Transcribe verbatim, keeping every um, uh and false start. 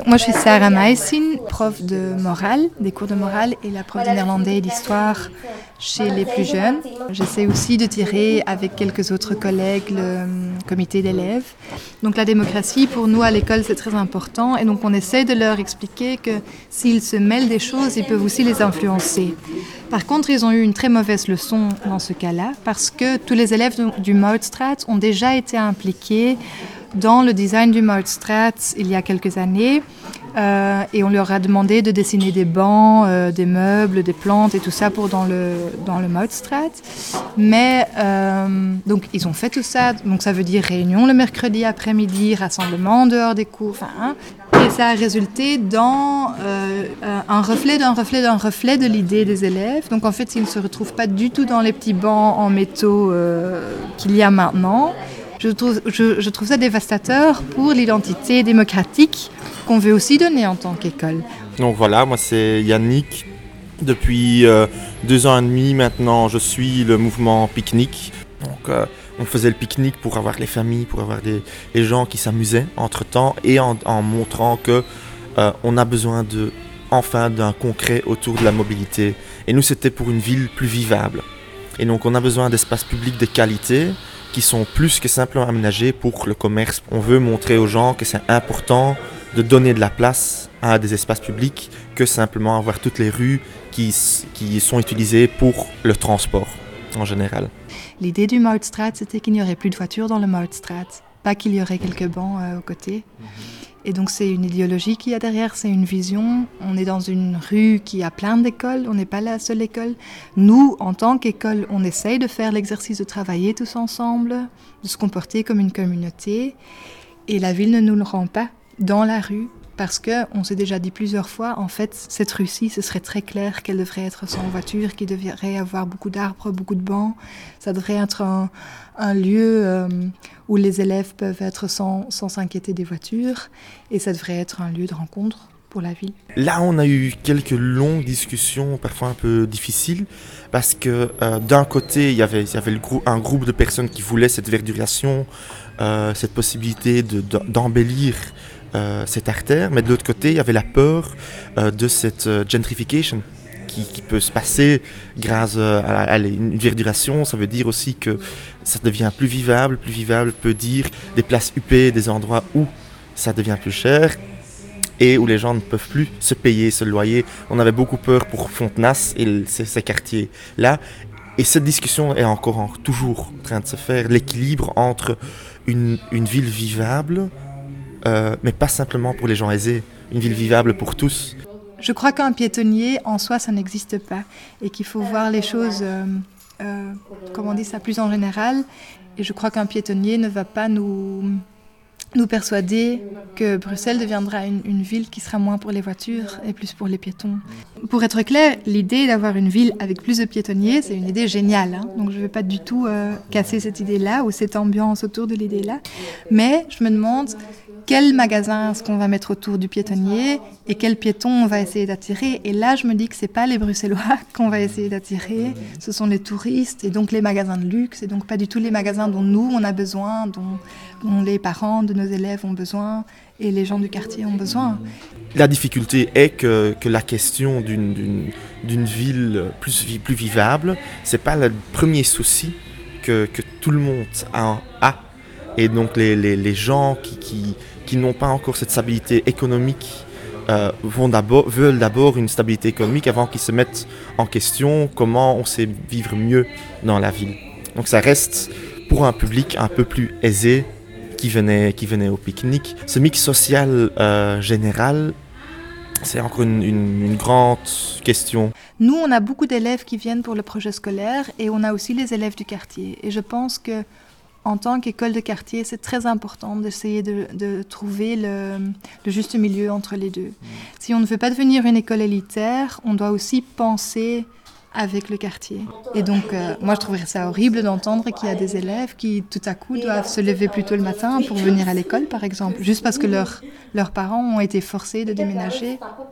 Moi, je suis Sarah Maïsine, prof de morale, des cours de morale et la prof de néerlandais et d'histoire chez les plus jeunes. J'essaie aussi de tirer avec quelques autres collègues le comité d'élèves. Donc la démocratie, pour nous à l'école, c'est très important et donc on essaie de leur expliquer que s'ils se mêlent des choses, ils peuvent aussi les influencer. Par contre, ils ont eu une très mauvaise leçon dans ce cas-là parce que tous les élèves du Moutstraat ont déjà été impliqués dans le design du Moutstraat il y a quelques années euh, et on leur a demandé de dessiner des bancs, euh, des meubles, des plantes et tout ça pour dans le, dans le Moutstraat. Mais euh, donc ils ont fait tout ça, donc ça veut dire réunion le mercredi après-midi, rassemblement en dehors des cours, enfin, hein, et ça a résulté dans euh, un reflet d'un reflet d'un reflet de l'idée des élèves. Donc en fait ils ne se retrouvent pas du tout dans les petits bancs en métaux euh, qu'il y a maintenant. Je trouve, je, je trouve ça dévastateur pour l'identité démocratique qu'on veut aussi donner en tant qu'école. Donc voilà, moi c'est Yannick. Depuis euh, deux ans et demi maintenant, je suis le mouvement Pique-Nique. Donc euh, on faisait le pique-nique pour avoir les familles, pour avoir des, les gens qui s'amusaient entre-temps et en, en montrant que euh, on a besoin de, enfin d'un concret autour de la mobilité. Et nous c'était pour une ville plus vivable. Et donc on a besoin d'espaces publics de qualité qui sont plus que simplement aménagés pour le commerce. On veut montrer aux gens que c'est important de donner de la place à des espaces publics que simplement avoir toutes les rues qui, qui sont utilisées pour le transport en général. L'idée du Moutstraat, c'était qu'il n'y aurait plus de voitures dans le Moutstraat, pas qu'il y aurait quelques bancs euh, aux côtés. Et donc c'est une idéologie qu'il y a derrière, c'est une vision. On est dans une rue qui a plein d'écoles, on n'est pas la seule école. Nous, en tant qu'école, on essaye de faire l'exercice de travailler tous ensemble, de se comporter comme une communauté. Et la ville ne nous le rend pas dans la rue, parce qu'on s'est déjà dit plusieurs fois, en fait, cette rue-ci, ce serait très clair qu'elle devrait être sans voiture, qu'il devrait y avoir beaucoup d'arbres, beaucoup de bancs. Ça devrait être un, un lieu euh, où les élèves peuvent être sans, sans s'inquiéter des voitures. Et ça devrait être un lieu de rencontre pour la ville. Là, on a eu quelques longues discussions, parfois un peu difficiles, parce que euh, d'un côté, il y avait, il y avait le grou- un groupe de personnes qui voulaient cette verduration, euh, cette possibilité de, de, d'embellir Euh, cette artère, mais de l'autre côté, il y avait la peur euh, de cette euh, gentrification qui, qui peut se passer grâce euh, à, à une verduration. Ça veut dire aussi que ça devient plus vivable. Plus vivable peut dire des places huppées, des endroits où ça devient plus cher et où les gens ne peuvent plus se payer ce loyer. On avait beaucoup peur pour Fontenasse et ces, ces quartiers-là. Et cette discussion est encore en, toujours en train de se faire. L'équilibre entre une, une ville vivable, Euh, mais pas simplement pour les gens aisés, une ville vivable pour tous. Je crois qu'un piétonnier, en soi, ça n'existe pas et qu'il faut voir les choses, euh, euh, comment on dit ça, plus en général. Et je crois qu'un piétonnier ne va pas nous, nous persuader que Bruxelles deviendra une, une ville qui sera moins pour les voitures et plus pour les piétons. Pour être clair, l'idée d'avoir une ville avec plus de piétonniers, c'est une idée géniale. Hein. Donc je ne vais pas du tout euh, casser cette idée-là ou cette ambiance autour de l'idée-là. Mais je me demande quel magasin est-ce qu'on va mettre autour du piétonnier et quel piéton on va essayer d'attirer. Et là, je me dis que ce n'est pas les Bruxellois qu'on va essayer d'attirer, ce sont les touristes et donc les magasins de luxe et donc pas du tout les magasins dont nous, on a besoin, dont, dont les parents de nos élèves ont besoin et les gens du quartier ont besoin. La difficulté est que, que la question d'une, d'une, d'une ville plus, plus vivable, ce n'est pas le premier souci que, que tout le monde a. a. Et donc les, les, les gens qui, qui, qui n'ont pas encore cette stabilité économique euh, vont d'abord, veulent d'abord une stabilité économique avant qu'ils se mettent en question comment on sait vivre mieux dans la ville. Donc ça reste pour un public un peu plus aisé qui venait, qui venait au pique-nique. Ce mix social euh, général, c'est encore une, une, une grande question. Nous, on a beaucoup d'élèves qui viennent pour le projet scolaire et on a aussi les élèves du quartier. Et je pense que en tant qu'école de quartier, c'est très important d'essayer de, de trouver le, le juste milieu entre les deux. Mmh. Si on ne veut pas devenir une école élitaire, on doit aussi penser avec le quartier. Et donc, euh, moi, je trouverais ça horrible d'entendre qu'il y a des élèves qui, tout à coup, doivent se lever plus tôt le matin pour venir à l'école, par exemple, juste parce que leur, leurs parents ont été forcés de déménager.